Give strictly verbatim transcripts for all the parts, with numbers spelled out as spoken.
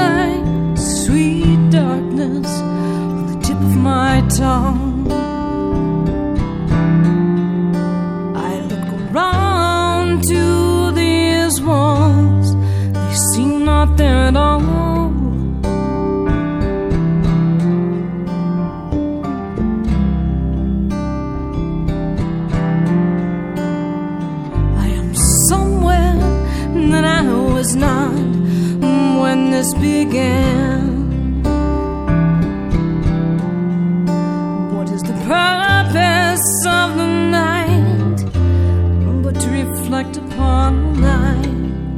night, sweet darkness on the tip of my tongue. I look around to these walls, they seem not there at all. That I was not when this began. What is the purpose of the night but to reflect upon the light?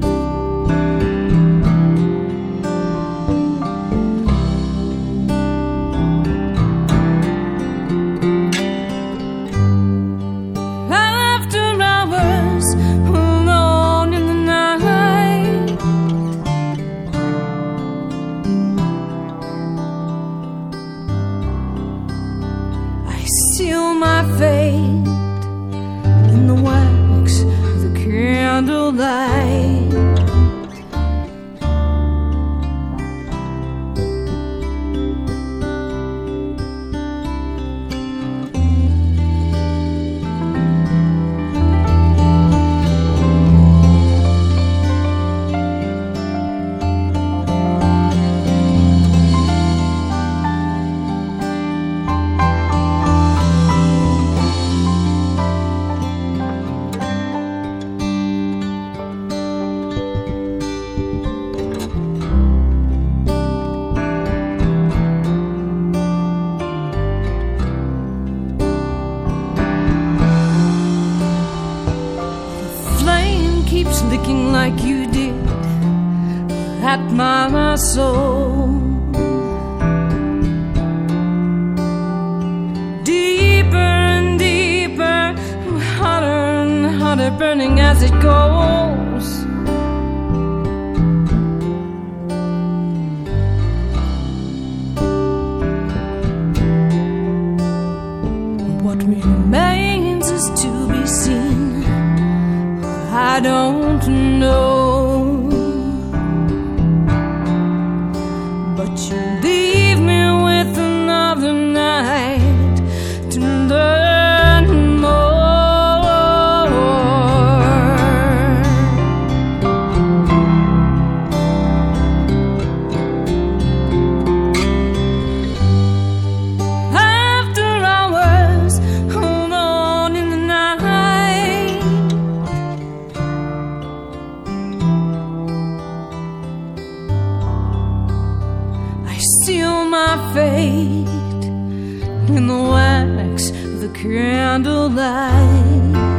Seal my fate in the wax of the candlelight. Keeps licking like you did at my soul. Deeper and deeper, hotter and hotter, burning as it goes. What remains is to be seen. I don't know, but you leave me with another night to learn more. After hours, hold on in the night. Seal my fate in the wax of the candlelight.